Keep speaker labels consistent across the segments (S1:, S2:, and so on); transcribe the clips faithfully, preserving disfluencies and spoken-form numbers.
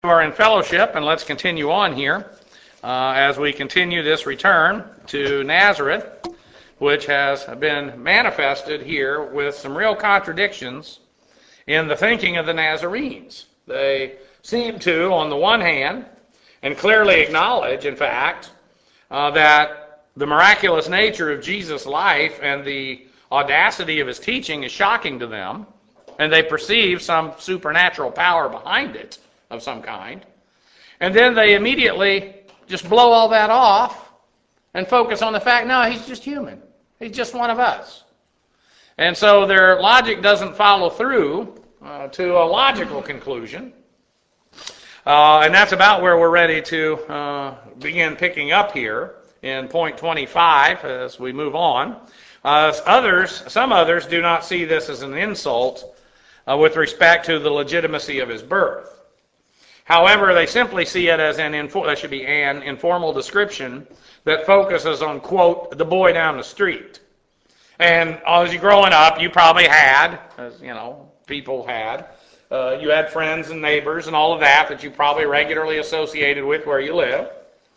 S1: Are in fellowship, and let's continue on here uh, as we continue this return to Nazareth, which has been manifested here with some real contradictions in the thinking of the Nazarenes. They seem to, on the one hand, and clearly acknowledge, in fact, uh, that the miraculous nature of Jesus' life and the audacity of his teaching is shocking to them, and they perceive some supernatural power behind it of some kind. And then they immediately just blow all that off and focus on the fact, no, he's just human. He's just one of us. And so their logic doesn't follow through uh, to a logical conclusion. Uh, and that's about where we're ready to uh, begin picking up here in point twenty-five as we move on. Uh, others, some others do not see this as an insult uh, with respect to the legitimacy of his birth. However, they simply see it as an, info- that should be an informal description that focuses on, quote, the boy down the street. And as you're growing up, you probably had, as you know, people had, uh, you had friends and neighbors and all of that that you probably regularly associated with where you live.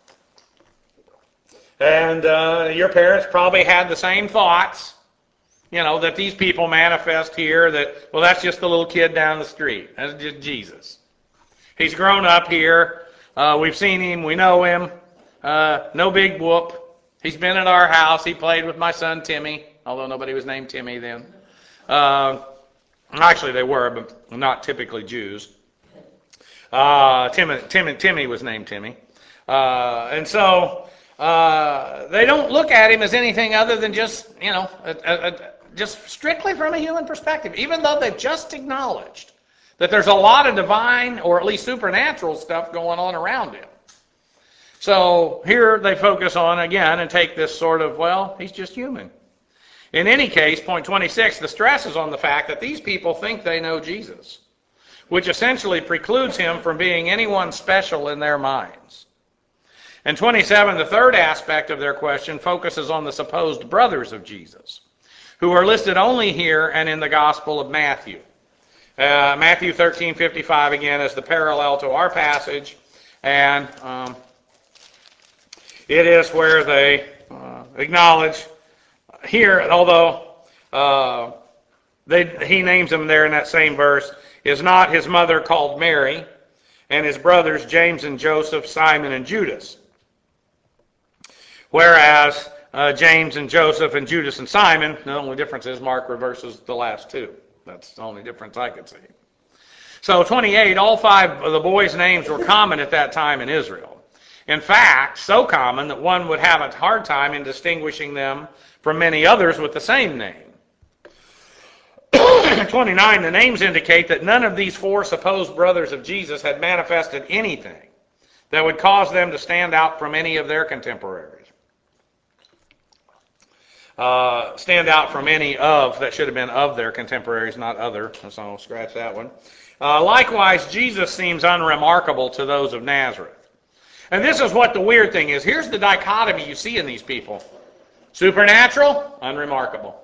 S1: And uh, your parents probably had the same thoughts, you know, that these people manifest here, that, well, that's just the little kid down the street. That's just Jesus. He's grown up here. Uh, we've seen him. We know him. Uh, no big whoop. He's been at our house. He played with my son Timmy, although nobody was named Timmy then. Uh, actually, they were, but not typically Jews. Uh, Tim, Tim, Timmy was named Timmy. Uh, and so uh, they don't look at him as anything other than just, you know, a, a, a, just strictly from a human perspective, even though they've just acknowledged that there's a lot of divine or at least supernatural stuff going on around him. So here they focus on, again, and take this sort of, well, he's just human. In any case, point twenty-six, the stress is on the fact that these people think they know Jesus, which essentially precludes him from being anyone special in their minds. And twenty-seven, the third aspect of their question focuses on the supposed brothers of Jesus, who are listed only here and in the Gospel of Matthew. Uh, Matthew thirteen fifty-five, again, is the parallel to our passage, and um, it is where they uh, acknowledge here, although uh, they, he names them there in that same verse, is not his mother called Mary, and his brothers James and Joseph, Simon and Judas. Whereas uh, James and Joseph and Judas and Simon, the only difference is Mark reverses the last two. That's the only difference I could see. So twenty-eight, all five of the boys' names were common at that time in Israel. In fact, so common that one would have a hard time in distinguishing them from many others with the same name. twenty-nine, the names indicate that none of these four supposed brothers of Jesus had manifested anything that would cause them to stand out from any of their contemporaries. Uh, stand out from any of, that should have been of their contemporaries, not other, so I'll scratch that one. Uh, likewise, Jesus seems unremarkable to those of Nazareth. And this is what the weird thing is. Here's the dichotomy you see in these people. Supernatural, unremarkable.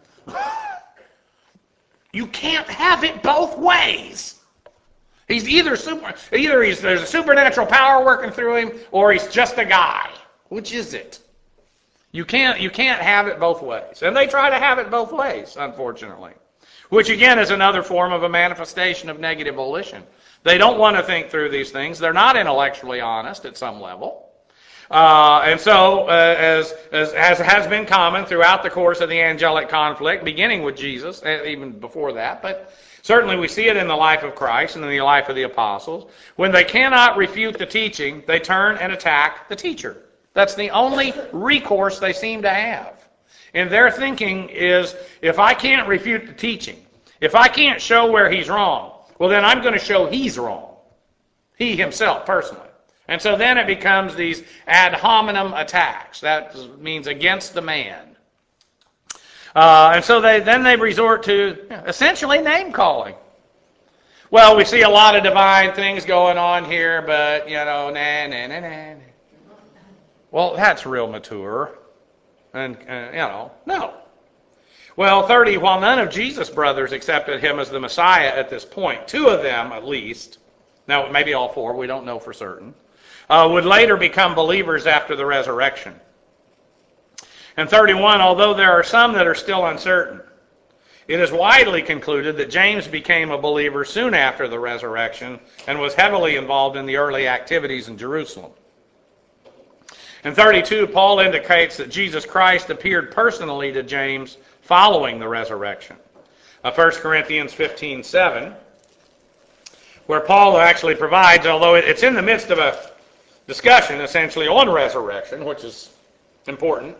S1: You can't have it both ways. He's either super, either he's, there's a supernatural power working through him, or he's just a guy. Which is it? You can't, you can't have it both ways. And they try to have it both ways, unfortunately. Which again is another form of a manifestation of negative volition. They don't want to think through these things. They're not intellectually honest at some level. Uh, and so, uh, as, as, as has been common throughout the course of the angelic conflict, beginning with Jesus, even before that, but certainly we see it in the life of Christ and in the life of the apostles, when they cannot refute the teaching, they turn and attack the teacher. That's the only recourse they seem to have. And their thinking is, if I can't refute the teaching, if I can't show where he's wrong, well then I'm going to show he's wrong. He himself, personally. And so then it becomes these ad hominem attacks. That means against the man. Uh, and so they then they resort to essentially name calling. Well, we see a lot of divine things going on here, but, you know, nah, nah, nah, nah. Well, that's real mature. And, uh, you know, no. Well, thirty, while none of Jesus' brothers accepted him as the Messiah at this point, two of them, at least, now maybe all four, we don't know for certain, uh, would later become believers after the resurrection. And thirty-one, although there are some that are still uncertain, it is widely concluded that James became a believer soon after the resurrection and was heavily involved in the early activities in Jerusalem. In thirty-two, Paul indicates that Jesus Christ appeared personally to James following the resurrection. Uh, First Corinthians fifteen seven, where Paul actually provides, although it's in the midst of a discussion essentially on resurrection, which is important.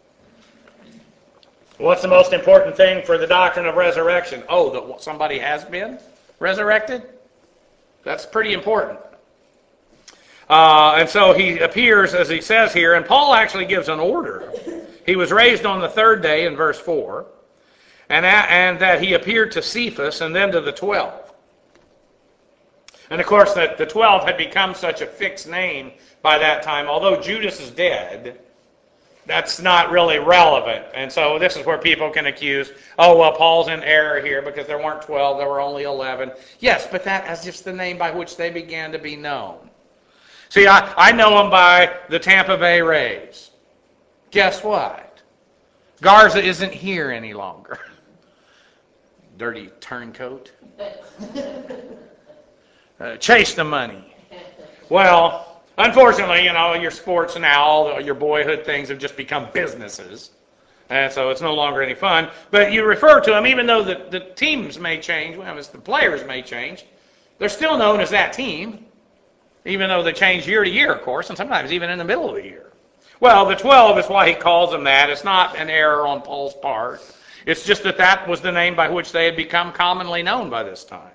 S1: What's the most important thing for the doctrine of resurrection? Oh, that somebody has been resurrected? That's pretty important. Uh, and so he appears, as he says here, and Paul actually gives an order. He was raised on the third day in verse four, and, and that he appeared to Cephas and then to the twelve. And of course, that the twelve had become such a fixed name by that time. Although Judas is dead, that's not really relevant. And so this is where people can accuse, oh, well, Paul's in error here because there weren't twelve, there were only eleven. Yes, but that is just the name by which they began to be known. See, I, I know them by the Tampa Bay Rays. Guess what? Garza isn't here any longer. Dirty turncoat. Uh, chase the money. Well, unfortunately, you know, your sports now, all your boyhood things have just become businesses. And so it's no longer any fun. But you refer to them, even though the, the teams may change, well, the players may change, they're still known as that team. Even though they change year to year, of course, and sometimes even in the middle of the year. Well, the twelve is why he calls them that. It's not an error on Paul's part. It's just that that was the name by which they had become commonly known by this time.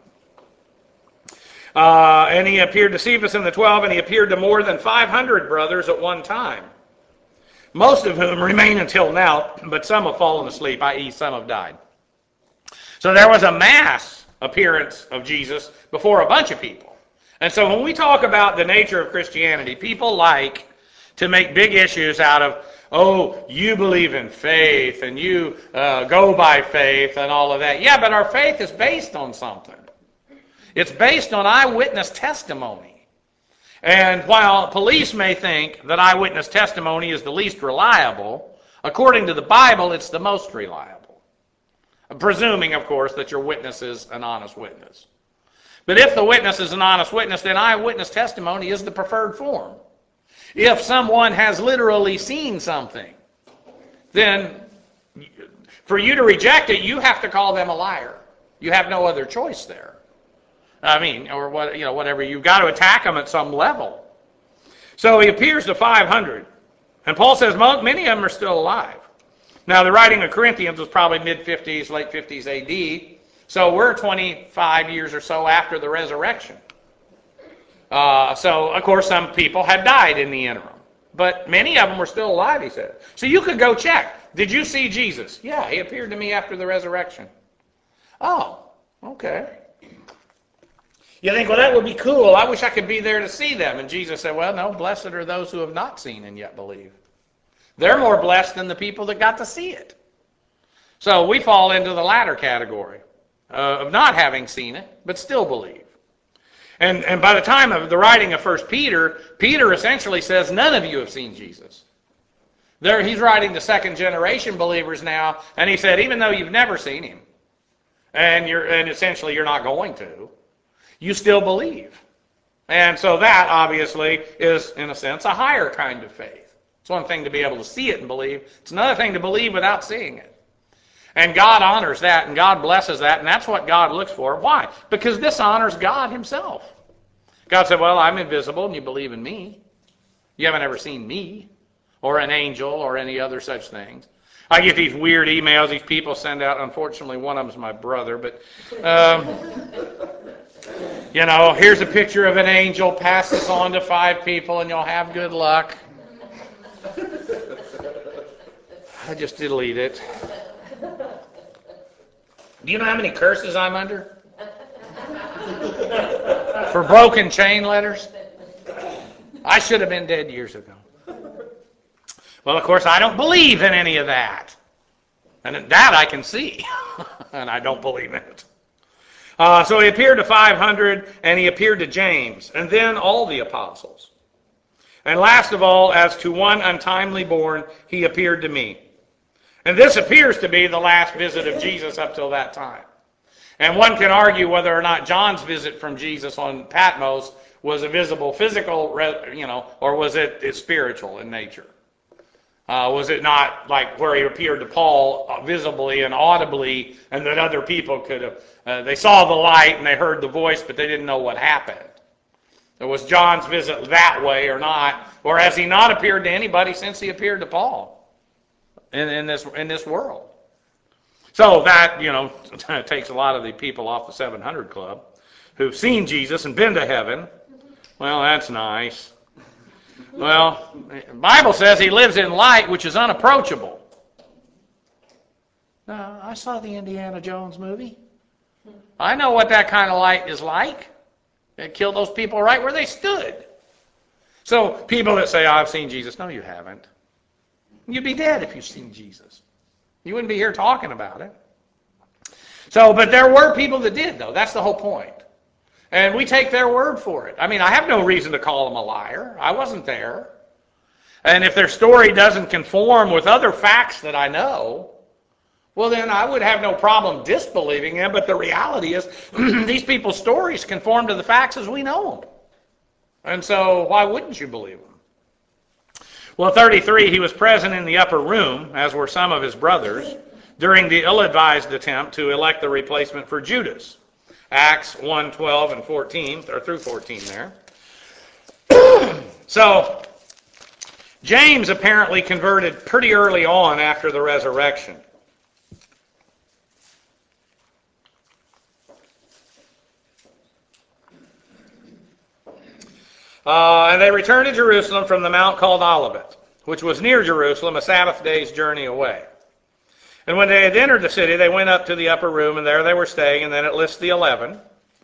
S1: Uh, and he appeared to Cephas in the twelve, and he appeared to more than five hundred brothers at one time, most of whom remain until now, but some have fallen asleep, that is some have died. So there was a mass appearance of Jesus before a bunch of people. And so when we talk about the nature of Christianity, people like to make big issues out of, oh, you believe in faith and you uh, go by faith and all of that. Yeah, but our faith is based on something. It's based on eyewitness testimony. And while police may think that eyewitness testimony is the least reliable, according to the Bible, it's the most reliable. Presuming, of course, that your witness is an honest witness. But if the witness is an honest witness, then eyewitness testimony is the preferred form. If someone has literally seen something, then for you to reject it, you have to call them a liar. You have no other choice there. I mean, or what, you know, whatever. You've got to attack them at some level. So he appears to five hundred. And Paul says many of them are still alive. Now, the writing of Corinthians was probably mid fifties, late fifties A D. So we're twenty-five years or so after the resurrection. Uh, so, of course, some people had died in the interim. But many of them were still alive, he said. So you could go check. Did you see Jesus? Yeah, he appeared to me after the resurrection. Oh, okay. You think, well, that would be cool. I wish I could be there to see them. And Jesus said, well, no, blessed are those who have not seen and yet believe. They're more blessed than the people that got to see it. So we fall into the latter category. Uh, of not having seen it, but still believe. And, and by the time of the writing of First Peter, Peter essentially says none of you have seen Jesus. There, he's writing to second generation believers now, and he said even though you've never seen him, and you're and essentially you're not going to, you still believe. And so that obviously is, in a sense, a higher kind of faith. It's one thing to be able to see it and believe. It's another thing to believe without seeing it. And God honors that, and God blesses that, and that's what God looks for. Why? Because this honors God himself. God said, well, I'm invisible, and you believe in me. You haven't ever seen me, or an angel, or any other such things. I get these weird emails these people send out. Unfortunately, one of them is my brother, but, um, you know, here's a picture of an angel. Pass this on to five people, and you'll have good luck. I just delete it. Do you know how many curses I'm under? For broken chain letters? I should have been dead years ago. Well, of course, I don't believe in any of that. And that I can see. And I don't believe in it. Uh, so he appeared to five hundred, and he appeared to James, and then all the apostles. And last of all, as to one untimely born, he appeared to me. And this appears to be the last visit of Jesus up till that time. And one can argue whether or not John's visit from Jesus on Patmos was a visible physical, you know, or was it spiritual in nature? Uh, was it not like where he appeared to Paul visibly and audibly, and that other people could have, uh, they saw the light and they heard the voice, but they didn't know what happened? Or was John's visit that way or not? Or has he not appeared to anybody since he appeared to Paul in, in this in this world? So that, you know, takes a lot of the people off the seven hundred Club who've seen Jesus and been to heaven. Well, that's nice. Well, the Bible says he lives in light which is unapproachable. Uh, I saw the Indiana Jones movie. I know what that kind of light is like. It killed those people right where they stood. So people that say, oh, I've seen Jesus. No, you haven't. You'd be dead if you've seen Jesus. You wouldn't be here talking about it. So, but there were people that did, though. That's the whole point. And we take their word for it. I mean, I have no reason to call them a liar. I wasn't there. And if their story doesn't conform with other facts that I know, well, then I would have no problem disbelieving them. But the reality is, these people's stories conform to the facts as we know them. And so why wouldn't you believe them? Well, thirty-three, he was present in the upper room, as were some of his brothers, during the ill-advised attempt to elect the replacement for Judas. Acts one, twelve, and fourteen, or through fourteen there. So, James apparently converted pretty early on after the resurrection. Uh, and they returned to Jerusalem from the mount called Olivet, which was near Jerusalem, a Sabbath day's journey away. And when they had entered the city, they went up to the upper room, and there they were staying, and then it lists the eleven.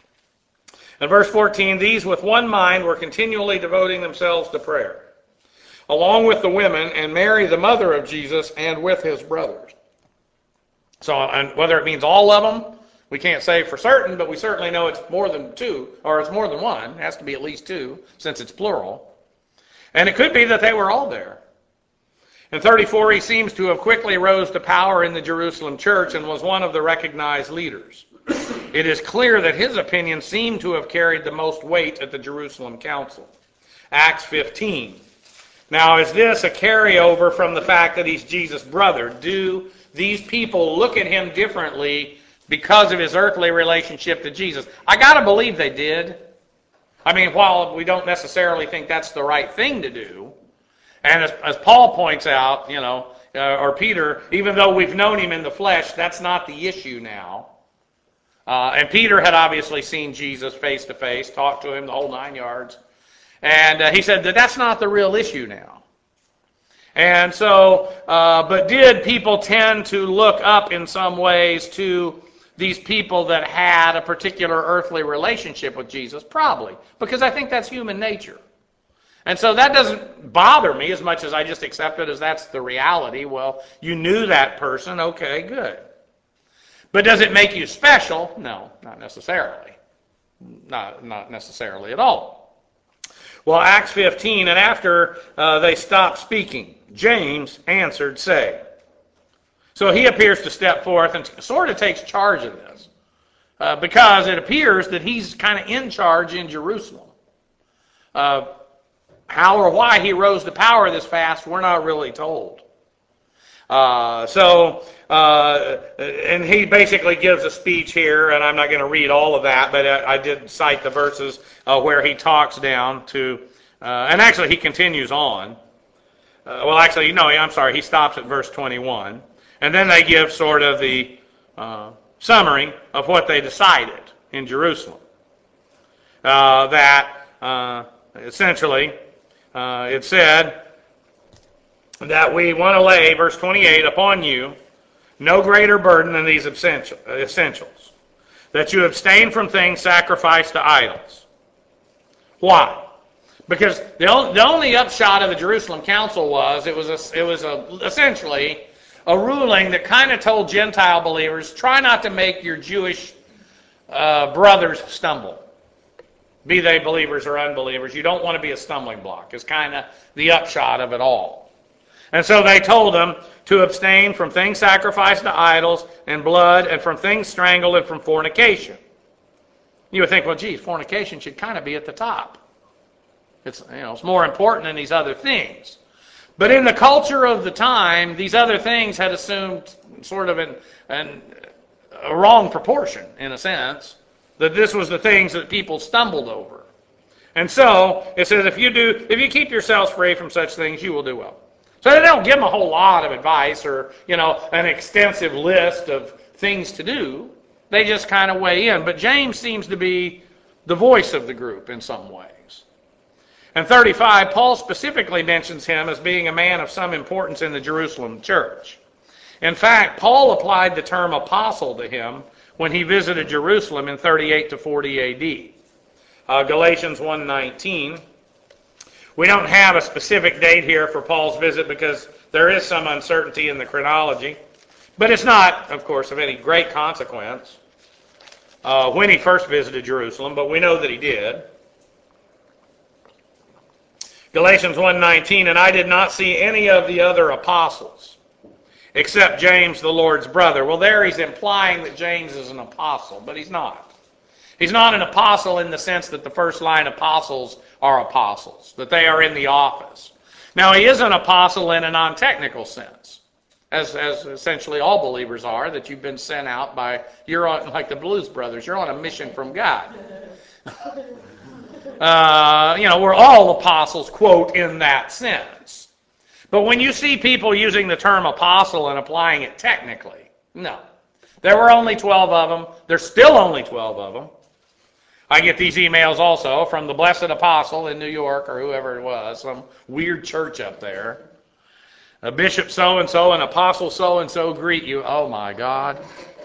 S1: And verse fourteen, these with one mind were continually devoting themselves to prayer, along with the women, and Mary, the mother of Jesus, and with his brothers. So, and whether it means all of them, we can't say for certain, but we certainly know it's more than two, or it's more than one. It has to be at least two, since it's plural. And it could be that they were all there. In thirty-four, he seems to have quickly rose to power in the Jerusalem church and was one of the recognized leaders. It is clear that his opinion seemed to have carried the most weight at the Jerusalem council. Acts fifteen. Now, is this a carryover from the fact that he's Jesus' brother? Do these people look at him differently because of his earthly relationship to Jesus? I got to believe they did. I mean, while we don't necessarily think that's the right thing to do, and as, as Paul points out, you know, uh, or Peter, even though we've known him in the flesh, that's not the issue now. Uh, and Peter had obviously seen Jesus face to face, talked to him the whole nine yards. And uh, he said that that's not the real issue now. And so, uh, but did people tend to look up in some ways to these people that had a particular earthly relationship with Jesus? Probably, because I think that's human nature. And so that doesn't bother me as much as I just accept it as that's the reality. Well, you knew that person, okay, good. But does it make you special? No, not necessarily. Not, not necessarily at all. Well, Acts fifteen, and after uh, they stopped speaking, James answered, saying. So he appears to step forth and sort of takes charge of this, uh, because it appears that he's kind of in charge in Jerusalem. Uh, how or why he rose to power this fast, we're not really told. Uh, so, uh, and he basically gives a speech here, and I'm not going to read all of that, but I, I did cite the verses uh, where he talks down to, uh, and actually he continues on. Uh, well, actually, no, I'm sorry, he stops at verse twenty-one. And then they give sort of the uh, summary of what they decided in Jerusalem. Uh, that uh, essentially uh, it said that we want to lay, verse twenty-eight, upon you no greater burden than these essentials, that you abstain from things sacrificed to idols. Why? Because the only, the only upshot of the Jerusalem council was it was a, it was a, essentially a ruling that kind of told Gentile believers, try not to make your Jewish uh, brothers stumble, be they believers or unbelievers. You don't want to be a stumbling block. It's kind of the upshot of it all. And so they told them to abstain from things sacrificed to idols and blood and from things strangled and from fornication. You would think, well, geez, fornication should kind of be at the top. It's, you know, it's more important than these other things. But in the culture of the time, these other things had assumed sort of an, an, a wrong proportion, in a sense, that this was the things that people stumbled over. And so it says, if you do, if you keep yourselves free from such things, you will do well. So they don't give them a whole lot of advice or, you know, an extensive list of things to do. They just kind of weigh in. But James seems to be the voice of the group in some ways. In thirty-five, Paul specifically mentions him as being a man of some importance in the Jerusalem church. In fact, Paul applied the term apostle to him when he visited Jerusalem in thirty-eight to forty A D. Uh, Galatians one nineteen. We don't have a specific date here for Paul's visit because there is some uncertainty in the chronology. But it's not, of course, of any great consequence uh, when he first visited Jerusalem, but we know that he did. Galatians one nineteen, and I did not see any of the other apostles except James, the Lord's brother. Well, there he's implying that James is an apostle, but he's not. He's not an apostle in the sense that the first line apostles are apostles, that they are in the office. Now, he is an apostle in a non-technical sense, as, as essentially all believers are, that you've been sent out by, you're on, like the Blues Brothers, you're on a mission from God. Uh, you know, we're all apostles, quote, in that sense. But when you see people using the term apostle and applying it technically, no. There were only twelve of them. There's still only twelve of them. I get these emails also from the Blessed Apostle in New York or whoever it was, some weird church up there. A bishop so-and-so, an apostle so-and-so greet you. Oh, my God.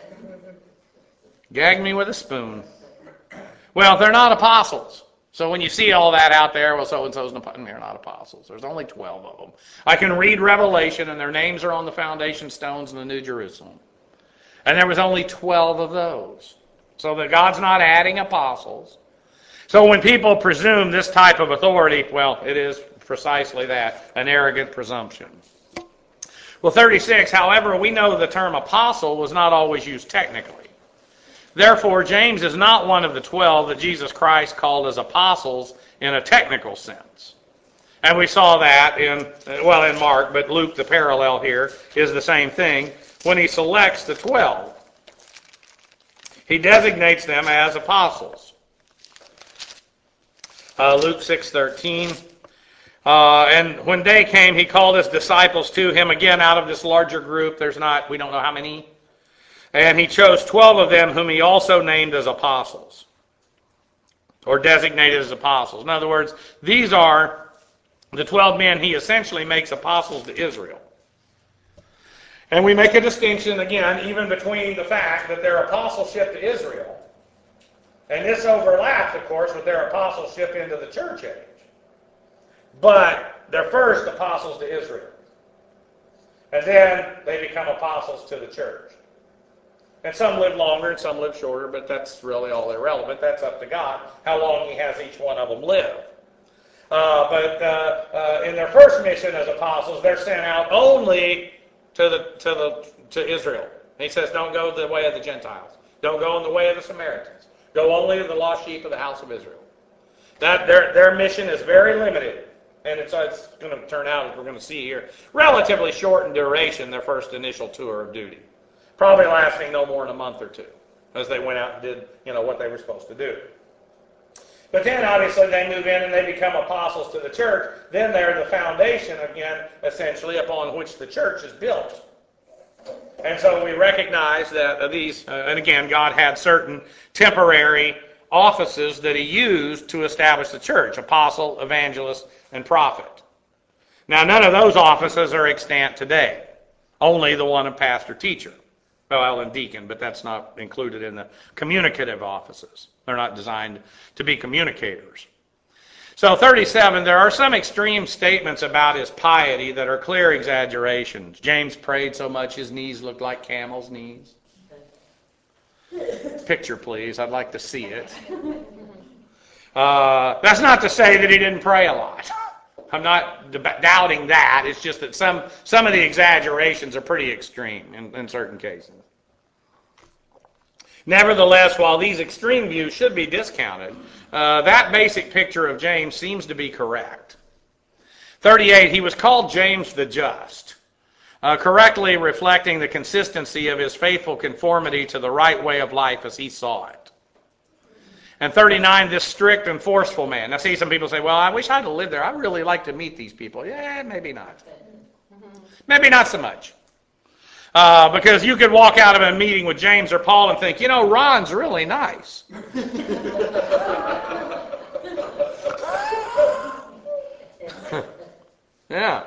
S1: Gag me with a spoon. Well, they're not apostles. So when you see all that out there, well, so-and-so's not, they're not apostles. There's only twelve of them. I can read Revelation, and their names are on the foundation stones in the New Jerusalem. And there was only twelve of those. So that God's not adding apostles. So when people presume this type of authority, well, it is precisely that, an arrogant presumption. Well, thirty-six, however, we know the term apostle was not always used technically. Therefore, James is not one of the twelve that Jesus Christ called as apostles in a technical sense. And we saw that in, well, in Mark, but Luke, the parallel here, is the same thing. When he selects the twelve, he designates them as apostles. Uh, Luke six thirteen. Uh, and when day came, he called his disciples to him again out of this larger group. There's not, we don't know how many. And he chose twelve of them whom he also named as apostles, or designated as apostles. In other words, these are the twelve men he essentially makes apostles to Israel. And we make a distinction, again, even between the fact that their apostleship to Israel, and this overlaps, of course, with their apostleship into the church age. But they're first apostles to Israel. And then they become apostles to the church. And some live longer and some live shorter, but that's really all irrelevant. That's up to God, how long he has each one of them live. Uh, but uh, uh, in their first mission as apostles, they're sent out only to the to the to Israel. And he says, don't go the way of the Gentiles. Don't go in the way of the Samaritans. Go only to the lost sheep of the house of Israel. That their their mission is very limited. And it's, it's going to turn out, as we're going to see here, relatively short in duration, their first initial tour of duty. Probably lasting no more than a month or two, as they went out and did, you know, what they were supposed to do. But then, obviously, they move in and they become apostles to the church. Then they're the foundation, again, essentially, upon which the church is built. And so we recognize that these, uh, and again, God had certain temporary offices that he used to establish the church: apostle, evangelist, and prophet. Now, none of those offices are extant today. Only the one of pastor, teacher. Well, and deacon, but that's not included in the communicative offices. They're not designed to be communicators. So thirty-seven, there are some extreme statements about his piety that are clear exaggerations. James prayed so much his knees looked like camel's knees. picture, please. I'd like to see it. Uh, that's not to say that he didn't pray a lot. I'm not doubting that. It's just that some, some of the exaggerations are pretty extreme in, in certain cases. Nevertheless, while these extreme views should be discounted, uh, that basic picture of James seems to be correct. thirty-eight, he was called James the Just, uh, correctly reflecting the consistency of his faithful conformity to the right way of life as he saw it. And thirty-nine, this strict and forceful man. Now, see, some people say, well, I wish I'd have lived there. I'd really like to meet these people. Yeah, maybe not. Maybe not so much. Uh, because you could walk out of a meeting with James or Paul and think, you know, Ron's really nice. Yeah.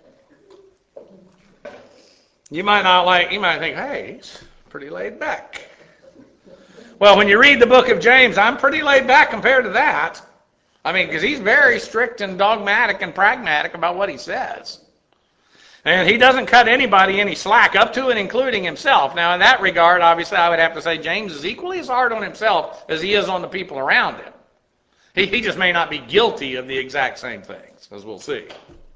S1: You might not like, you might think, hey, he's pretty laid back. Well, when you read the book of James, I'm pretty laid back compared to that. I mean, because he's very strict and dogmatic and pragmatic about what he says. And he doesn't cut anybody any slack, up to and including himself. Now, in that regard, obviously, I would have to say James is equally as hard on himself as he is on the people around him. He, he just may not be guilty of the exact same things, as we'll see.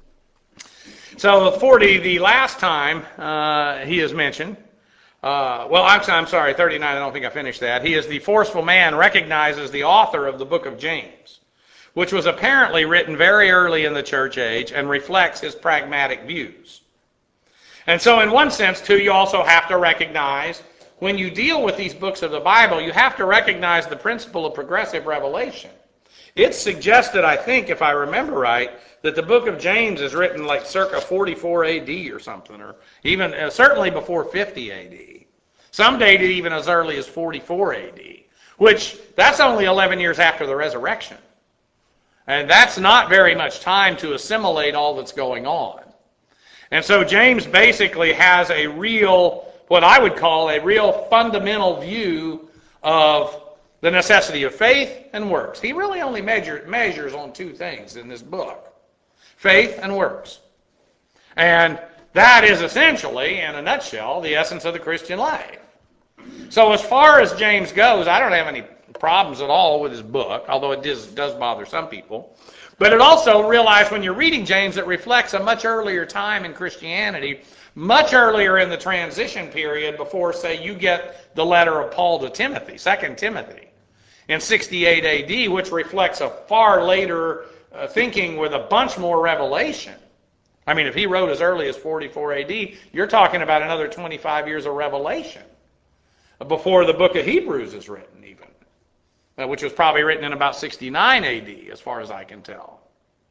S1: So, forty, the last time uh, he is mentioned, uh, well, I'm, I'm sorry, thirty-nine, I don't think I finished that. He is the forceful man recognized as the author of the book of James, which was apparently written very early in the church age and reflects his pragmatic views. And so in one sense, too, you also have to recognize, when you deal with these books of the Bible, you have to recognize the principle of progressive revelation. It's suggested, I think, if I remember right, that the book of James is written like circa forty-four A D or something, or even uh, certainly before fifty A D. Some date it even as early as forty-four A D, which that's only eleven years after the resurrection. And that's not very much time to assimilate all that's going on. And so James basically has a real, what I would call a real fundamental view of the necessity of faith and works. He really only measure, measures on two things in this book: faith and works. And that is essentially, in a nutshell, the essence of the Christian life. So as far as James goes, I don't have any problems at all with his book, although it does, does bother some people. But it also, realize when you're reading James, it reflects a much earlier time in Christianity, much earlier in the transition period before, say, you get the letter of Paul to Timothy, Second Timothy, in sixty-eight A D, which reflects a far later uh, thinking with a bunch more revelation. I mean, if he wrote as early as forty-four A D, you're talking about another twenty-five years of revelation before the book of Hebrews is written, even, which was probably written in about sixty-nine A D, as far as I can tell.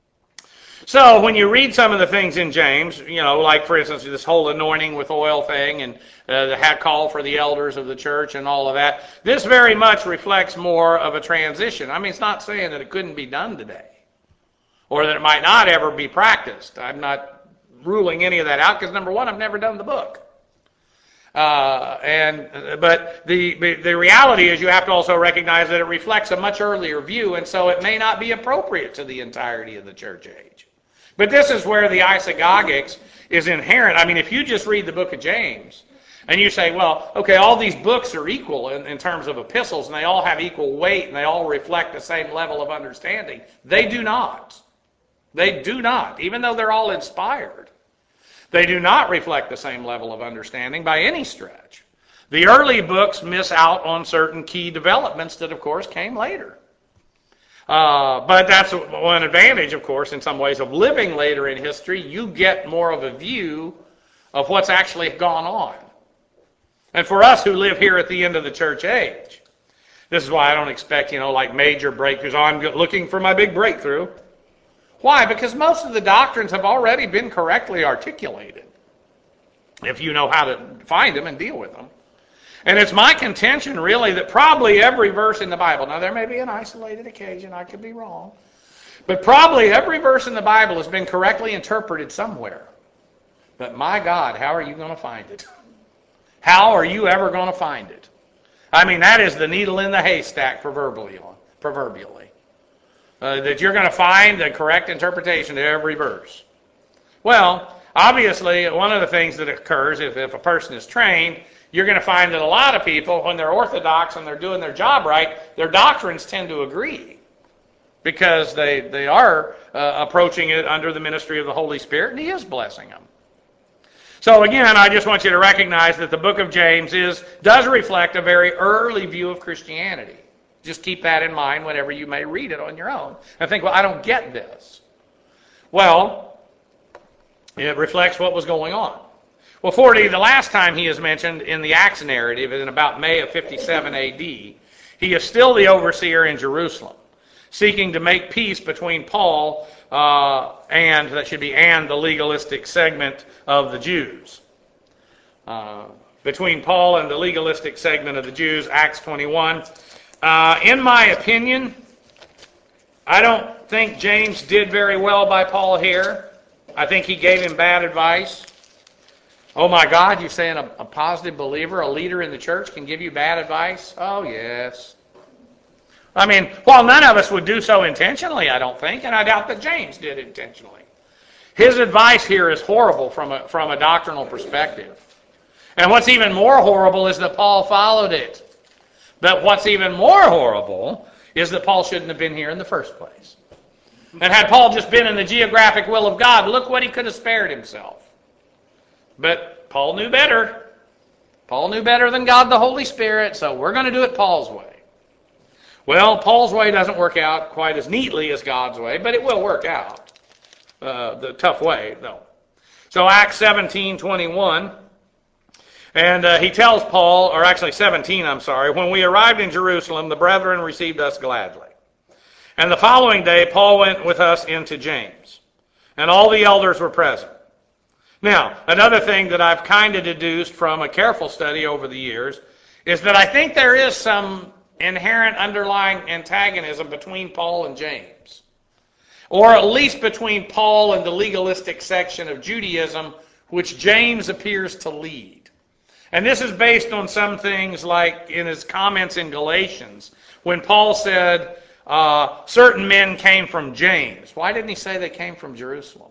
S1: So when you read some of the things in James, you know, like, for instance, this whole anointing with oil thing and uh, the call for the elders of the church and all of that, this very much reflects more of a transition. I mean, it's not saying that it couldn't be done today or that it might not ever be practiced. I'm not ruling any of that out because, number one, I've never done the book. Uh, and but the the reality is you have to also recognize that it reflects a much earlier view, and so it may not be appropriate to the entirety of the church age. But this is where the isagogics is inherent. I mean, if you just read the book of James and you say, well, okay, all these books are equal in, in terms of epistles, and they all have equal weight, and they all reflect the same level of understanding. They do not. They do not, even though they're all inspired. They do not reflect the same level of understanding by any stretch. The early books miss out on certain key developments that, of course, came later. Uh, but that's one advantage, of course, in some ways, of living later in history. You get more of a view of what's actually gone on. And for us who live here at the end of the church age, this is why I don't expect, you know, like major breakthroughs. Oh, I'm looking for my big breakthrough. Why? Because most of the doctrines have already been correctly articulated, if you know how to find them and deal with them. And it's my contention, really, that probably every verse in the Bible, now there may be an isolated occasion, I could be wrong, but probably every verse in the Bible has been correctly interpreted somewhere. But my God, how are you going to find it? How are you ever going to find it? I mean, that is the needle in the haystack, proverbially. proverbially. Uh, that you're going to find the correct interpretation of every verse. Well, obviously, one of the things that occurs if, if a person is trained you're going to find that a lot of people, when they're orthodox and they're doing their job right, their doctrines tend to agree because they, they are uh, approaching it under the ministry of the Holy Spirit, and He is blessing them. So again, I just want you to recognize that the book of James is does reflect a very early view of Christianity. Just keep that in mind whenever you may read it on your own and think, well, I don't get this. Well, it reflects what was going on. Well, forty, the last time he is mentioned in the Acts narrative, in about May of fifty-seven A D, he is still the overseer in Jerusalem, seeking to make peace between Paul uh, and, that should be, and the legalistic segment of the Jews. Uh, between Paul and the legalistic segment of the Jews, Acts twenty-one. Uh, in my opinion, I don't think James did very well by Paul here. I think he gave him bad advice. Oh my God, you're saying a, a positive believer, a leader in the church can give you bad advice? Oh yes. I mean, while none of us would do so intentionally, I don't think, and I doubt that James did intentionally. His advice here is horrible from a, from a doctrinal perspective. And what's even more horrible is that Paul followed it. But what's even more horrible is that Paul shouldn't have been here in the first place. And had Paul just been in the geographic will of God, look what he could have spared himself. But Paul knew better. Paul knew better than God the Holy Spirit, so we're going to do it Paul's way. Well, Paul's way doesn't work out quite as neatly as God's way, but it will work out. Uh, the tough way, though. So Acts seventeen twenty-one, and uh, he tells Paul, or actually seventeen, I'm sorry, when we arrived in Jerusalem, the brethren received us gladly. And the following day, Paul went with us into James, and all the elders were present. Now, another thing that I've kind of deduced from a careful study over the years is that I think there is some inherent underlying antagonism between Paul and James, or at least between Paul and the legalistic section of Judaism, which James appears to lead. And this is based on some things like in his comments in Galatians, when Paul said, uh, certain men came from James. Why didn't he say they came from Jerusalem?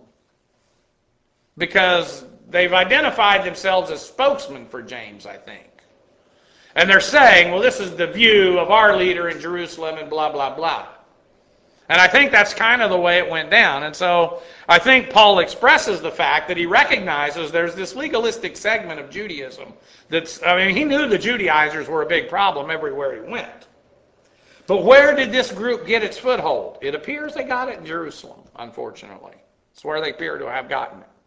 S1: Because they've identified themselves as spokesmen for James, I think. And they're saying, well, this is the view of our leader in Jerusalem and blah, blah, blah. And I think that's kind of the way it went down. And so I think Paul expresses the fact that he recognizes there's this legalistic segment of Judaism that's, I mean, he knew the Judaizers were a big problem everywhere he went. But where did this group get its foothold? It appears they got it in Jerusalem, unfortunately. It's where they appear to have gotten it.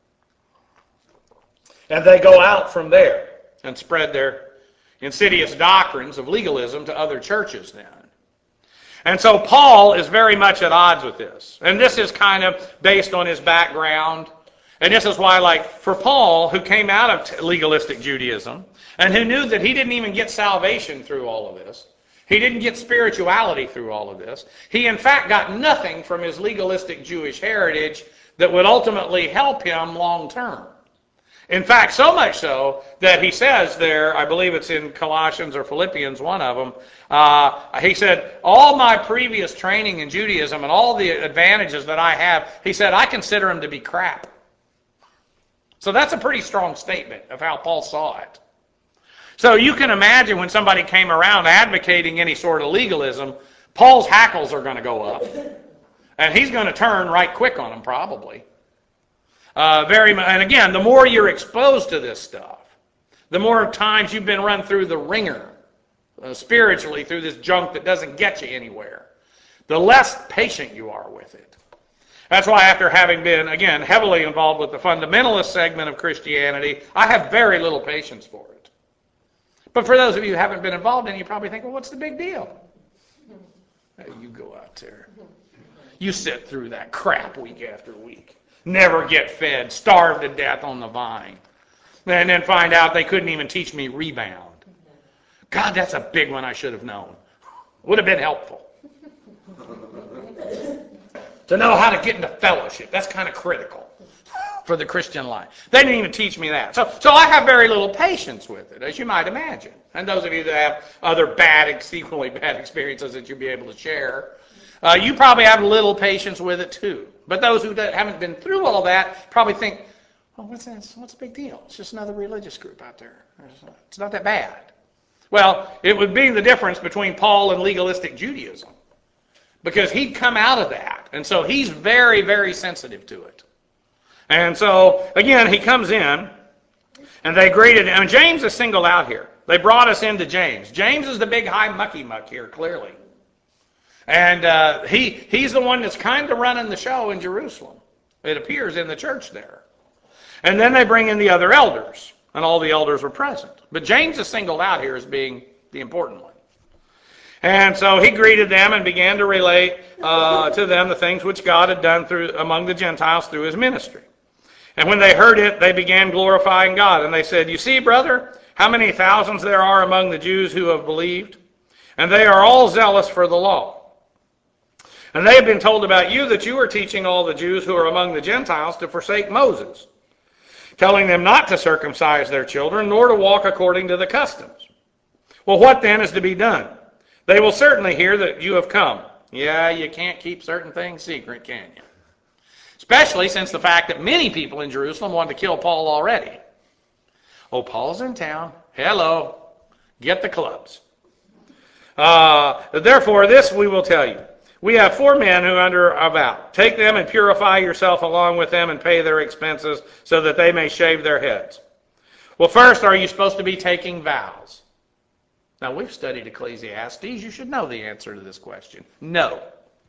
S1: And they go out from there and spread their insidious doctrines of legalism to other churches then. And so Paul is very much at odds with this. And this is kind of based on his background. And this is why, like, for Paul, who came out of legalistic Judaism, and who knew that he didn't even get salvation through all of this, he didn't get spirituality through all of this, he in fact got nothing from his legalistic Jewish heritage that would ultimately help him long term. In fact, so much so that he says there, I believe it's in Colossians or Philippians, one of them, uh, he said, all my previous training in Judaism and all the advantages that I have, he said, I consider them to be crap. So that's a pretty strong statement of how Paul saw it. So you can imagine when somebody came around advocating any sort of legalism, Paul's hackles are going to go up. And he's going to turn right quick on them probably. Uh, very, and again, the more you're exposed to this stuff, the more times you've been run through the ringer, uh, spiritually, through this junk that doesn't get you anywhere, the less patient you are with it. That's why after having been, again, heavily involved with the fundamentalist segment of Christianity, I have very little patience for it. But for those of you who haven't been involved in it, you probably think, well, what's the big deal? Hey, you go out there. You sit through that crap week after week. Never get fed, starve to death on the vine. And then find out they couldn't even teach me rebound. God, that's a big one I should have known. Would have been helpful. To know how to get into fellowship. That's kind of critical for the Christian life. They didn't even teach me that. So, so I have very little patience with it, as you might imagine. And those of you that have other bad, equally bad experiences that you'll be able to share, uh, you probably have little patience with it too. But those who haven't been through all that probably think, Well, what's that? What's the big deal? It's just another religious group out there. It's not that bad. Well, it would be the difference between Paul and legalistic Judaism, because he'd come out of that, and so he's very, very sensitive to it. And so, again, he comes in, and they greeted him. And James is singled out here. They brought us into James. James is the big high mucky muck here, clearly. And uh, he he's the one that's kind of running the show in Jerusalem. It appears in the church there. And then they bring in the other elders, and all the elders were present. But James is singled out here as being the important one. And so he greeted them and began to relate uh, to them the things which God had done through among the Gentiles through his ministry. And when they heard it, they began glorifying God. And they said, "You see, brother, how many thousands there are among the Jews who have believed, and they are all zealous for the law. And they have been told about you that you are teaching all the Jews who are among the Gentiles to forsake Moses, telling them not to circumcise their children, nor to walk according to the customs. Well, what then is to be done? They will certainly hear that you have come." Yeah, you can't keep certain things secret, can you? Especially since the fact that many people in Jerusalem wanted to kill Paul already. Oh, Paul's in town. Hello. Get the clubs. Uh, therefore, this we will tell you. We have four men who are under a vow. Take them and purify yourself along with them and pay their expenses so that they may shave their heads. Well, first, are you supposed to be taking vows? Now, we've studied Ecclesiastes. You should know the answer to this question. No.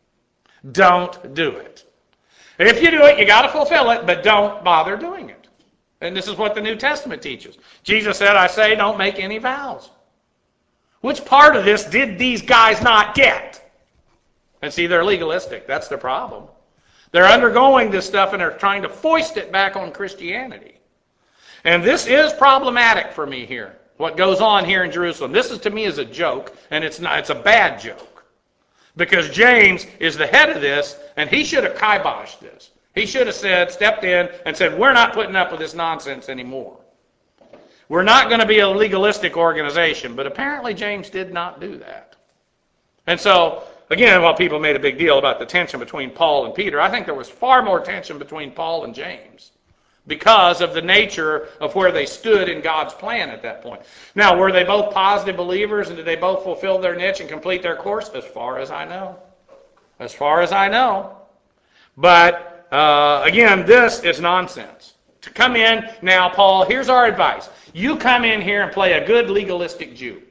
S1: Don't do it. If you do it, you got to fulfill it, but don't bother doing it. And this is what the New Testament teaches. Jesus said, "I say, don't make any vows." Which part of this did these guys not get? And see, they're legalistic. That's the problem. They're undergoing this stuff and they're trying to foist it back on Christianity. And this is problematic for me here, what goes on here in Jerusalem. This is to me is a joke, and it's not. It's a bad joke. Because James is the head of this, and he should have kiboshed this. He should have said, stepped in and said, "We're not putting up with this nonsense anymore. We're not going to be a legalistic organization." But apparently James did not do that. And so, again, while people made a big deal about the tension between Paul and Peter, I think there was far more tension between Paul and James because of the nature of where they stood in God's plan at that point. Now, were they both positive believers, and did they both fulfill their niche and complete their course? As far as I know. As far as I know. But, uh, again, this is nonsense. To come in, now, Paul, here's our advice. You come in here and play a good legalistic Jew.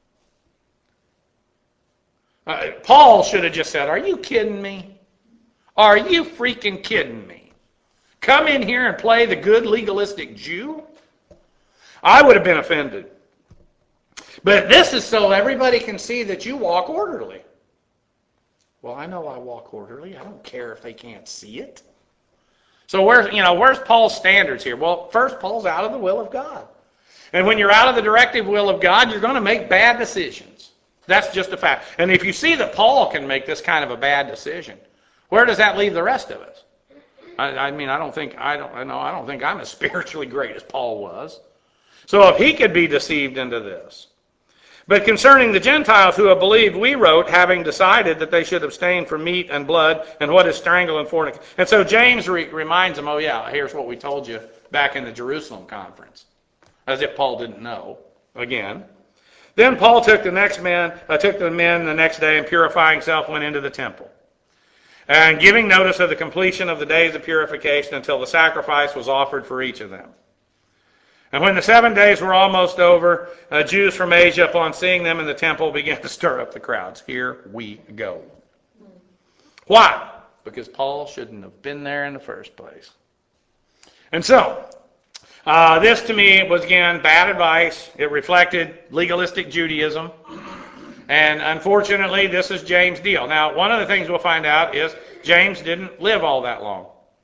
S1: Uh, Paul should have just said, "Are you kidding me? Are you freaking kidding me? Come in here and play the good legalistic Jew?" I would have been offended. But this is so everybody can see that you walk orderly. Well, I know I walk orderly. I don't care if they can't see it. So where's, you know, where's Paul's standards here? Well, first, Paul's out of the will of God. And when you're out of the directive will of God, you're going to make bad decisions. That's just a fact. And if you see that Paul can make this kind of a bad decision, where does that leave the rest of us? I, I mean, I don't think I don't I know I don't think I'm as spiritually great as Paul was. So if he could be deceived into this. But concerning the Gentiles who have believed, we wrote, having decided that they should abstain from meat and blood and what is strangled and fornicated. And so James re- reminds them, oh yeah, here's what we told you back in the Jerusalem conference. As if Paul didn't know, again. Then Paul took the next man, uh, took the men the next day, and purifying himself went into the temple. And giving notice of the completion of the days of purification until the sacrifice was offered for each of them. And when the seven days were almost over, uh, Jews from Asia, upon seeing them in the temple, began to stir up the crowds. Here we go. Why? Because Paul shouldn't have been there in the first place. And so, uh, this to me was, again, bad advice. It reflected legalistic Judaism. And unfortunately, this is James' deal. Now, one of the things we'll find out is James didn't live all that long.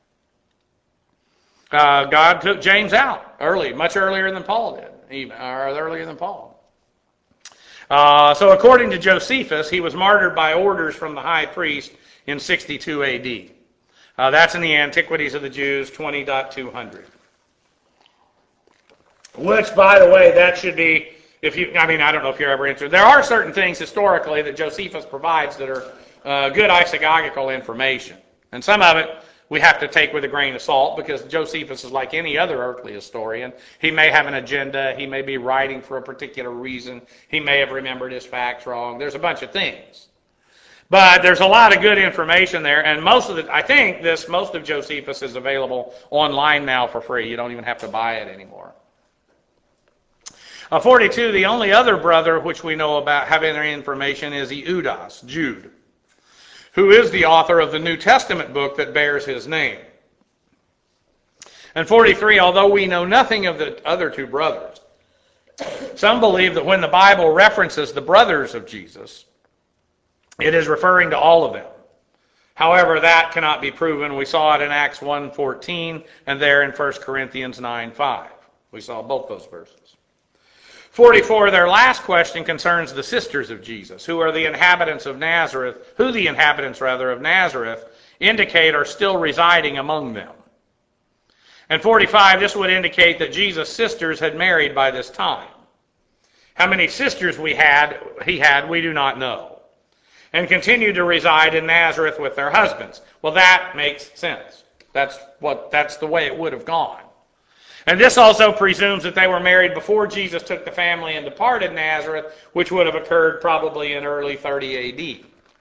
S1: Uh, God took James out early, much earlier than Paul did, even, or earlier than Paul. Uh, so according to Josephus, he was martyred by orders from the high priest in sixty-two A D. Uh, that's in the Antiquities of the Jews, twenty point two hundred. Which, by the way, that should be, if you, I mean, I don't know if you're ever interested. There are certain things historically that Josephus provides that are uh, good isagogical information. And some of it we have to take with a grain of salt, because Josephus is like any other earthly historian. He may have an agenda. He may be writing for a particular reason. He may have remembered his facts wrong. There's a bunch of things. But there's a lot of good information there, and most of it, I think this, most of Josephus is available online now for free. You don't even have to buy it anymore. Uh, forty-two, the only other brother which we know about having any information is Eudas, Jude, who is the author of the New Testament book that bears his name. And forty-three, although we know nothing of the other two brothers, some believe that when the Bible references the brothers of Jesus, it is referring to all of them. However, that cannot be proven. We saw it in Acts one fourteen and there in First Corinthians nine five. We saw both those verses. forty-four, their last question concerns the sisters of Jesus, who are the inhabitants of Nazareth, who the inhabitants, rather, of Nazareth indicate are still residing among them. And forty-five, this would indicate that Jesus' sisters had married by this time. How many sisters we had, he had, we do not know. And continued to reside in Nazareth with their husbands. Well, that makes sense. That's what, that's the way it would have gone. And this also presumes that they were married before Jesus took the family and departed Nazareth, which would have occurred probably in early thirty A D.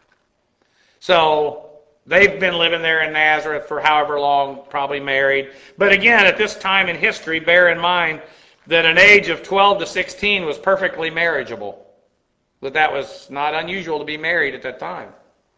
S1: So they've been living there in Nazareth for however long, probably married. But again, at this time in history, bear in mind that an age of twelve to sixteen was perfectly marriageable. That that was not unusual to be married at that time.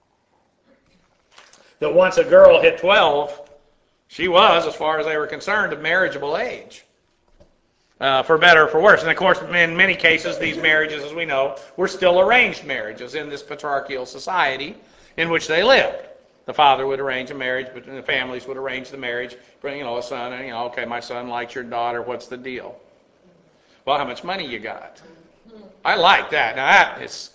S1: That once a girl hit twelve, she was, as far as they were concerned, of marriageable age, uh, for better or for worse. And of course, in many cases, these marriages, as we know, were still arranged marriages in this patriarchal society in which they lived. The father would arrange a marriage, but the families would arrange the marriage. Bring, you know, a son, and you know, okay, my son likes your daughter. What's the deal? Well, how much money you got? I like that. Now that is.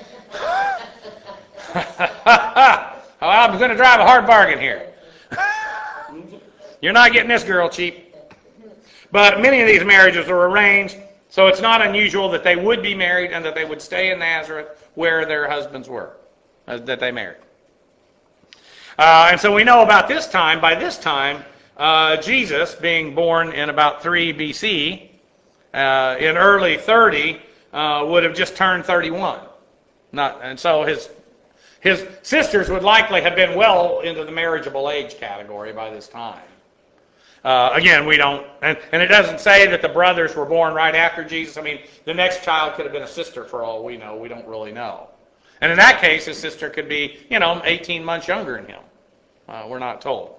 S1: I'm going to drive a hard bargain here. You're not getting this girl cheap. But many of these marriages were arranged, so it's not unusual that they would be married and that they would stay in Nazareth where their husbands were, uh, that they married. Uh, and so we know about this time, by this time, uh, Jesus, being born in about three B C, uh, in early thirty, uh, would have just turned thirty-one. Not, and so his his sisters would likely have been well into the marriageable age category by this time. Uh, again, we don't, and, and it doesn't say that the brothers were born right after Jesus. I mean, the next child could have been a sister for all we know. We don't really know. And in that case, his sister could be, you know, eighteen months younger than him. Uh, we're not told.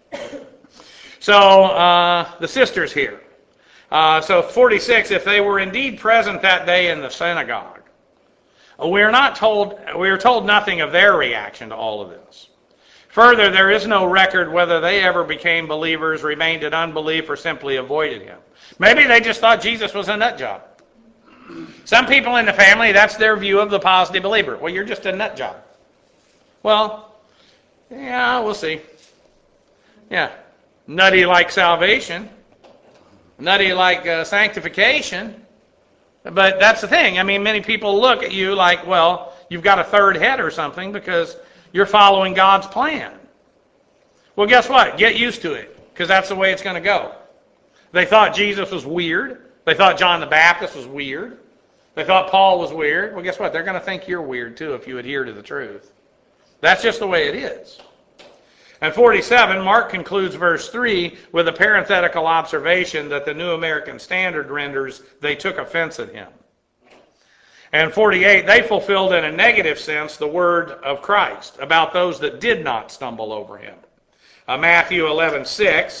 S1: So, uh, the sisters here. Uh, so, forty-six, if they were indeed present that day in the synagogue, we are not told, we are told nothing of their reaction to all of this. Further, there is no record whether they ever became believers, remained in unbelief, or simply avoided him. Maybe they just thought Jesus was a nut job. Some people in the family, that's their view of the positive believer. Well, you're just a nut job. Well, yeah, we'll see. Yeah, nutty like salvation, nutty like uh, sanctification. But that's the thing. I mean, many people look at you like, well, you've got a third head or something because you're following God's plan. Well, guess what? Get used to it, because that's the way it's going to go. They thought Jesus was weird. They thought John the Baptist was weird. They thought Paul was weird. Well, guess what? They're going to think you're weird, too, if you adhere to the truth. That's just the way it is. And forty-seven, Mark concludes verse three with a parenthetical observation that the New American Standard renders, they took offense at him. And forty-eight, they fulfilled in a negative sense the word of Christ about those that did not stumble over him. Uh, Matthew eleven six.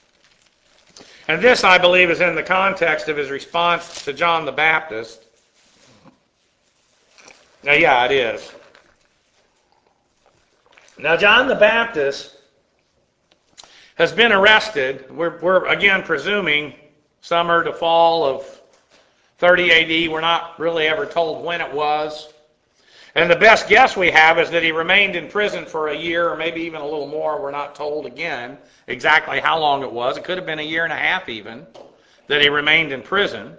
S1: And this, I believe, is in the context of his response to John the Baptist. Now, yeah, it is. Now, John the Baptist has been arrested. We're, we're again presuming summer to fall of thirty A D. We're not really ever told when it was. And the best guess we have is that he remained in prison for a year or maybe even a little more. We're not told again exactly how long it was. It could have been a year and a half even that he remained in prison.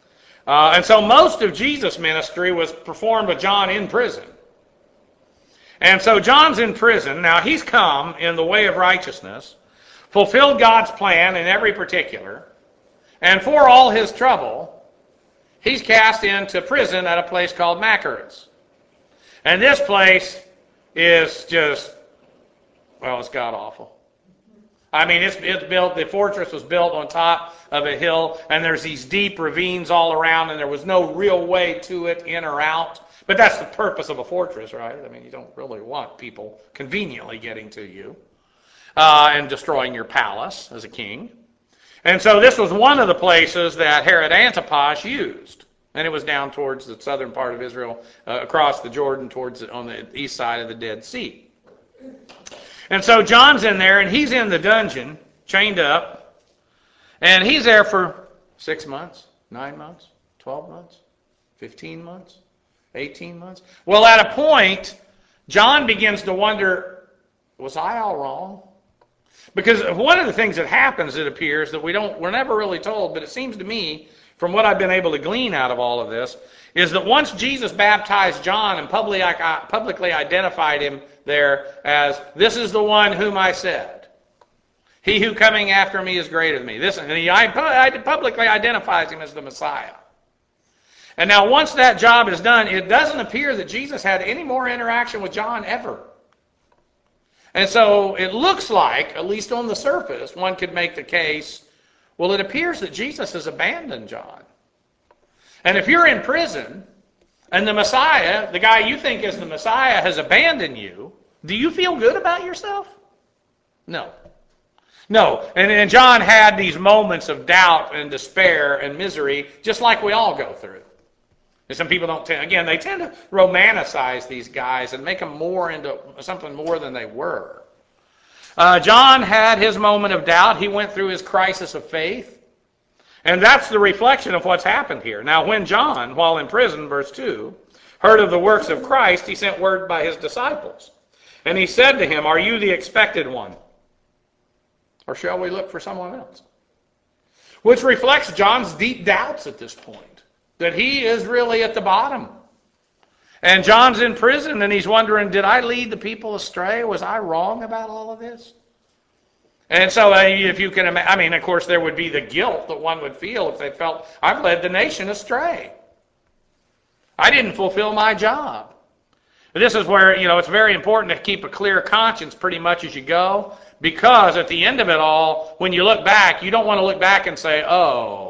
S1: Uh, and so most of Jesus' ministry was performed with John in prison. And so John's in prison. Now he's come in the way of righteousness, fulfilled God's plan in every particular, and for all his trouble, he's cast into prison at a place called Machaerus. And this place is just, well, it's god-awful. I mean, it's, it's built, the fortress was built on top of a hill, and there's these deep ravines all around, and there was no real way to it, in or out. But that's the purpose of a fortress, right? I mean, you don't really want people conveniently getting to you uh, and destroying your palace as a king. And so this was one of the places that Herod Antipas used. And it was down towards the southern part of Israel, uh, across the Jordan, towards the, on the east side of the Dead Sea. And so John's in there, and he's in the dungeon, chained up. And he's there for six months, nine months, twelve months, fifteen months, eighteen months. Well, at a point, John begins to wonder, was I all wrong? Because one of the things that happens, it appears, that we don't, we're never really told, but it seems to me, from what I've been able to glean out of all of this, is that once Jesus baptized John and publicly, publicly identified him there as, this is the one whom I said, he who coming after me is greater than me. This, and he publicly identifies him as the Messiah. And now once that job is done, it doesn't appear that Jesus had any more interaction with John ever. And so it looks like, at least on the surface, one could make the case, well, it appears that Jesus has abandoned John. And if you're in prison, and the Messiah, the guy you think is the Messiah, has abandoned you, do you feel good about yourself? No. No. And, and John had these moments of doubt and despair and misery, just like we all go through. And some people don't tend, again, they tend to romanticize these guys and make them more into something more than they were. Uh, John had his moment of doubt. He went through his crisis of faith. And that's the reflection of what's happened here. Now, when John, while in prison, verse two, heard of the works of Christ, he sent word by his disciples. And he said to him, are you the expected one? Or shall we look for someone else? Which reflects John's deep doubts at this point. That he is really at the bottom. And John's in prison and he's wondering, did I lead the people astray? Was I wrong about all of this? And so uh, if you can imagine, I mean, of course, there would be the guilt that one would feel if they felt, I've led the nation astray. I didn't fulfill my job. But this is where, you know, it's very important to keep a clear conscience pretty much as you go, because at the end of it all, when you look back, you don't want to look back and say, oh,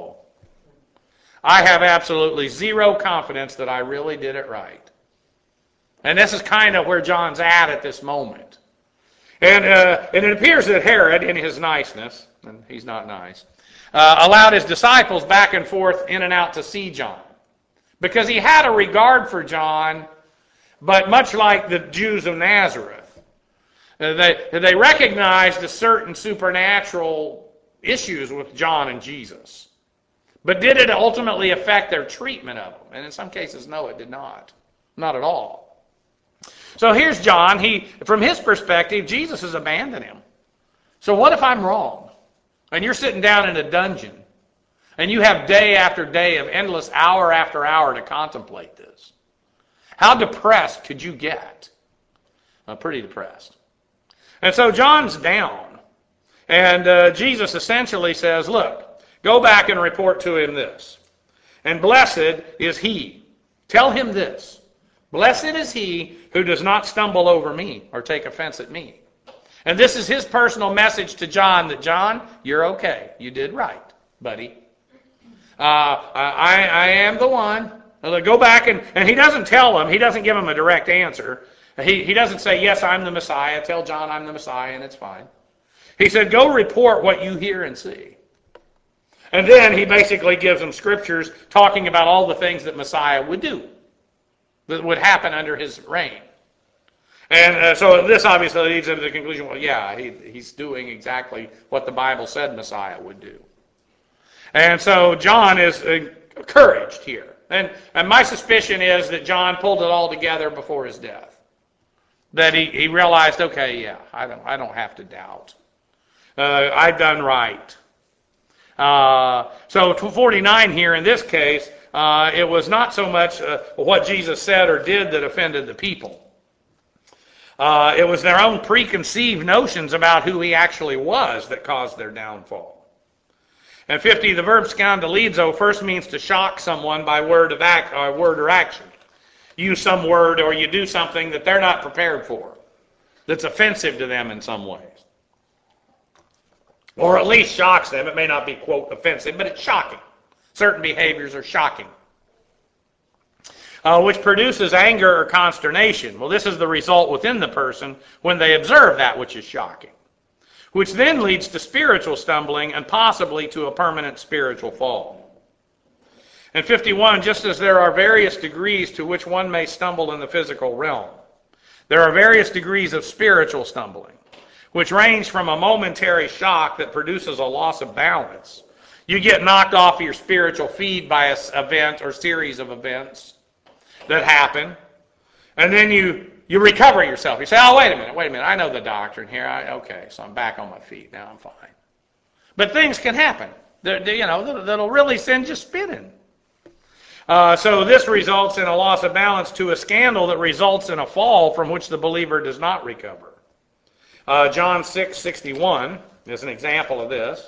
S1: I have absolutely zero confidence that I really did it right. And this is kind of where John's at at this moment. And, uh, and it appears that Herod, in his niceness, and he's not nice, uh, allowed his disciples back and forth in and out to see John. Because he had a regard for John, but much like the Jews of Nazareth, uh, they, they recognized a certain supernatural issues with John and Jesus. But did it ultimately affect their treatment of him? And in some cases, no, it did not. Not at all. So here's John. He, from his perspective, Jesus has abandoned him. So what if I'm wrong? And you're sitting down in a dungeon, and you have day after day of endless hour after hour to contemplate this. How depressed could you get? Uh, pretty depressed. And so John's down. And uh, Jesus essentially says, look, go back and report to him this. And blessed is he. Tell him this. Blessed is he who does not stumble over me or take offense at me. And this is his personal message to John, that John, you're okay. You did right, buddy. Uh, I, I am the one. Go back and, and he doesn't tell him. He doesn't give him a direct answer. He, he doesn't say, yes, I'm the Messiah. Tell John I'm the Messiah and it's fine. He said, go report what you hear and see. And then he basically gives them scriptures talking about all the things that Messiah would do, that would happen under his reign. And uh, so this obviously leads him to the conclusion, well, yeah, he, he's doing exactly what the Bible said Messiah would do. And so John is encouraged here. And, and my suspicion is that John pulled it all together before his death. That he, he realized, okay, yeah, I don't, I don't have to doubt. Uh, I've done right. Uh, so forty-nine here in this case, uh, it was not so much uh, what Jesus said or did that offended the people. Uh, it was their own preconceived notions about who he actually was that caused their downfall. And fifty, the verb scandalizo first means to shock someone by word of act, or word or action. Use some word or you do something that they're not prepared for, that's offensive to them in some ways. Or at least shocks them. It may not be, quote, offensive, but it's shocking. Certain behaviors are shocking. Uh, which produces anger or consternation. Well, this is the result within the person when they observe that which is shocking, which then leads to spiritual stumbling and possibly to a permanent spiritual fall. And fifty-one, just as there are various degrees to which one may stumble in the physical realm, there are various degrees of spiritual stumbling, which range from a momentary shock that produces a loss of balance. You get knocked off your spiritual feed by an event or series of events that happen, and then you you recover yourself. You say, oh, wait a minute, wait a minute, I know the doctrine here. I, okay, so I'm back on my feet. Now I'm fine. But things can happen, that, you know, that'll really send you spinning. Uh, so this results in a loss of balance to a scandal that results in a fall from which the believer does not recover. Uh, John six sixty-one is an example of this.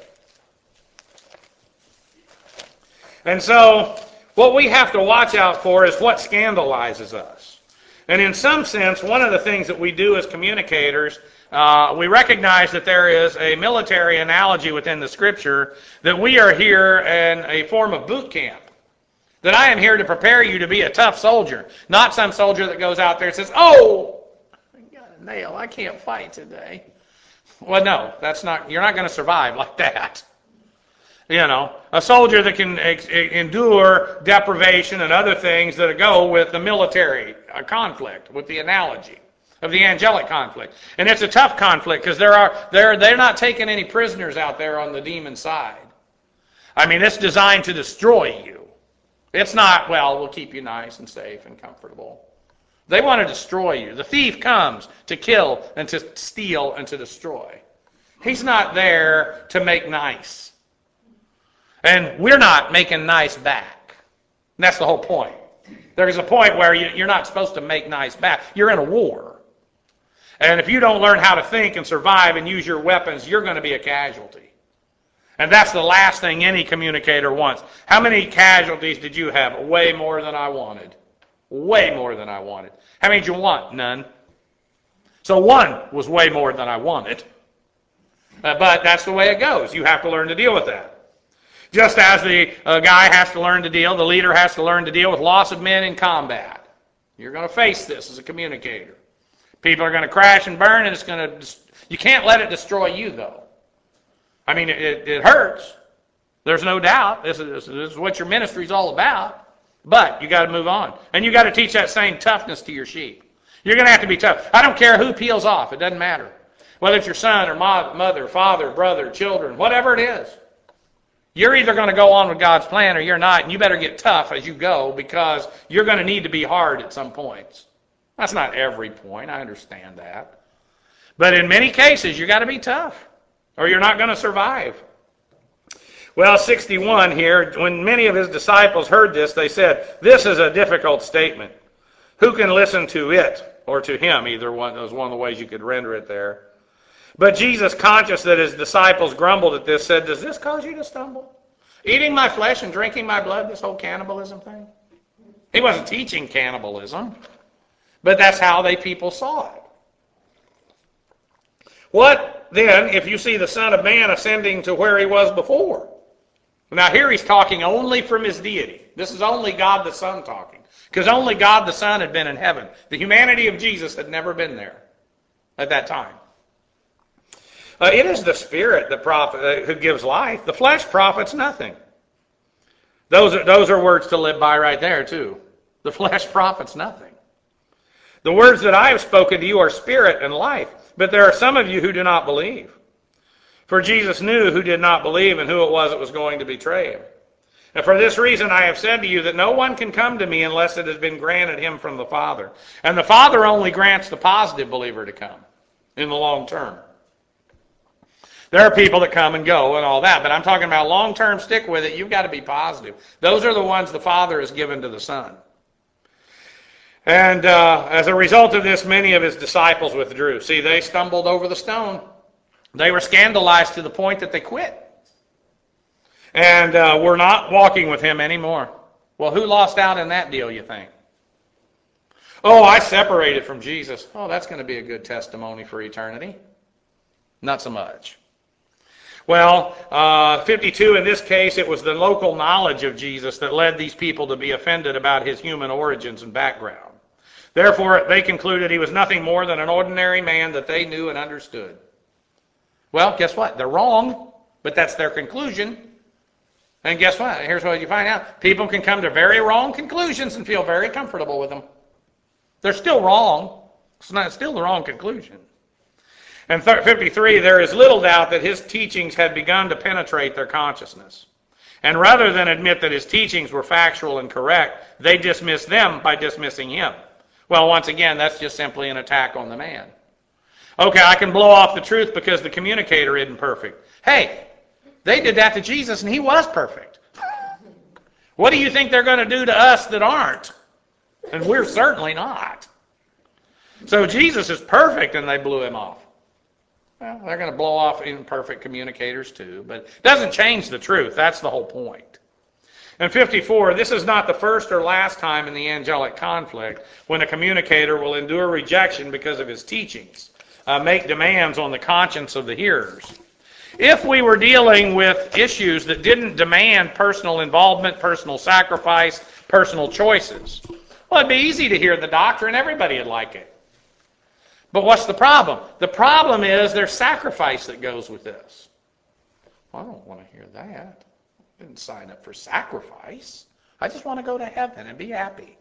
S1: And so what we have to watch out for is what scandalizes us. And in some sense, one of the things that we do as communicators, uh, we recognize that there is a military analogy within the Scripture that we are here in a form of boot camp. That I am here to prepare you to be a tough soldier, not some soldier that goes out there and says, oh, I got a nail, I can't fight today. Well, no, that's not. You're not going to survive like that. You know, a soldier that can ex- endure deprivation and other things that go with the military conflict, with the analogy of the angelic conflict. And it's a tough conflict because there are they're they're not taking any prisoners out there on the demon side. I mean, it's designed to destroy you. It's not, well, we'll keep you nice and safe and comfortable. They want to destroy you. The thief comes to kill and to steal and to destroy. He's not there to make nice. And we're not making nice back. And that's the whole point. There's a point where you, you're not supposed to make nice back. You're in a war. And if you don't learn how to think and survive and use your weapons, you're going to be a casualty. And that's the last thing any communicator wants. How many casualties did you have? Way more than I wanted. Way more than I wanted. How many did you want? None. So one was way more than I wanted. Uh, but that's the way it goes. You have to learn to deal with that. Just as the uh, guy has to learn to deal, the leader has to learn to deal with loss of men in combat. You're going to face this as a communicator. People are going to crash and burn, and it's going to. You can't let it destroy you, though. I mean, it, it hurts. There's no doubt. This is, this is what your ministry is all about. But you got to move on, and you got to teach that same toughness to your sheep. You're going to have to be tough. I don't care who peels off. It doesn't matter whether it's your son or mother, father, brother, children, whatever it is. You're either going to go on with God's plan or you're not, and you better get tough as you go because you're going to need to be hard at some points. That's not every point. I understand that. But in many cases, you got to be tough or you're not going to survive. Well, sixty-one here, when many of his disciples heard this, they said, this is a difficult statement. Who can listen to it or to him? Either one. That was one of the ways you could render it there. But Jesus, conscious that his disciples grumbled at this, said, does this cause you to stumble? Eating my flesh and drinking my blood, this whole cannibalism thing? He wasn't teaching cannibalism, but that's how they people saw it. What then if you see the Son of Man ascending to where he was before? Now here he's talking only from his deity. This is only God the Son talking, because only God the Son had been in heaven. The humanity of Jesus had never been there at that time. Uh, it is the Spirit that profit, uh, who gives life. The flesh profits nothing. Those are, those are words to live by right there, too. The flesh profits nothing. The words that I have spoken to you are spirit and life, but there are some of you who do not believe. For Jesus knew who did not believe and who it was that was going to betray him. And for this reason I have said to you that no one can come to me unless it has been granted him from the Father. And the Father only grants the positive believer to come in the long term. There are people that come and go and all that, but I'm talking about long-term, stick with it. You've got to be positive. Those are the ones the Father has given to the Son. And uh, as a result of this, many of his disciples withdrew. See, they stumbled over the stone. They were scandalized to the point that they quit. And uh, were not walking with him anymore. Well, who lost out in that deal, you think? Oh, I separated from Jesus. Oh, that's going to be a good testimony for eternity. Not so much. Well, uh, fifty-two, in this case, it was the local knowledge of Jesus that led these people to be offended about his human origins and background. Therefore, they concluded he was nothing more than an ordinary man that they knew and understood. Well, guess what? They're wrong, but that's their conclusion. And guess what? Here's what you find out. People can come to very wrong conclusions and feel very comfortable with them. They're still wrong. It's not still the wrong conclusion. And fifty-three, there is little doubt that his teachings had begun to penetrate their consciousness. And rather than admit that his teachings were factual and correct, they dismissed them by dismissing him. Well, once again, that's just simply an attack on the man. Okay, I can blow off the truth because the communicator isn't perfect. Hey, they did that to Jesus and he was perfect. What do you think they're going to do to us that aren't? And we're certainly not. So Jesus is perfect and they blew him off. Well, they're going to blow off imperfect communicators too, but it doesn't change the truth. That's the whole point. And fifty-four, this is not the first or last time in the angelic conflict when a communicator will endure rejection because of his teachings, uh, make demands on the conscience of the hearers. If we were dealing with issues that didn't demand personal involvement, personal sacrifice, personal choices, well, it'd be easy to hear the doctrine. Everybody would like it. But what's the problem? The problem is there's sacrifice that goes with this. Well, I don't want to hear that. I didn't sign up for sacrifice. I just want to go to heaven and be happy.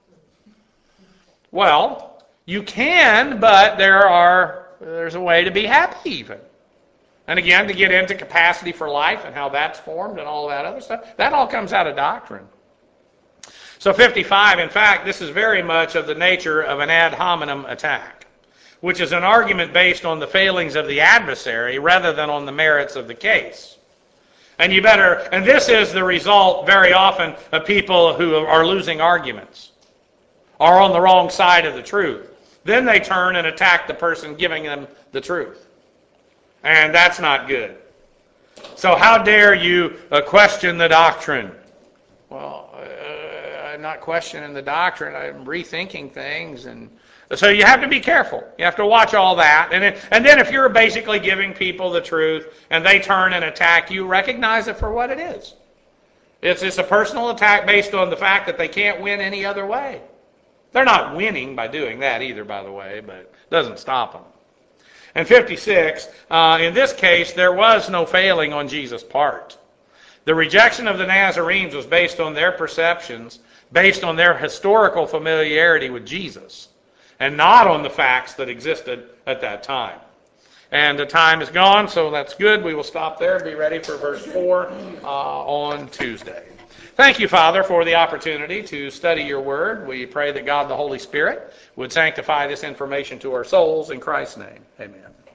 S1: Well, you can, but there are there's a way to be happy even. And again, to get into capacity for life and how that's formed and all that other stuff, that all comes out of doctrine. So fifty-five, in fact, this is very much of the nature of an ad hominem attack, which is an argument based on the failings of the adversary rather than on the merits of the case. And you better, and this is the result very often of people who are losing arguments, are on the wrong side of the truth. Then they turn and attack the person giving them the truth. And that's not good. So how dare you uh, question the doctrine? Well, uh, I'm not questioning the doctrine. I'm rethinking things. And so you have to be careful. You have to watch all that. And, it, and then if you're basically giving people the truth and they turn and attack you, recognize it for what it is. It's, it's a personal attack based on the fact that they can't win any other way. They're not winning by doing that either, by the way, but it doesn't stop them. And fifty-six, uh, in this case, there was no failing on Jesus' part. The rejection of the Nazarenes was based on their perceptions, based on their historical familiarity with Jesus, and not on the facts that existed at that time. And the time is gone, so that's good. We will stop there and be ready for verse four uh, on Tuesday. Thank you, Father, for the opportunity to study your word. We pray that God the Holy Spirit would sanctify this information to our souls. In Christ's name, amen.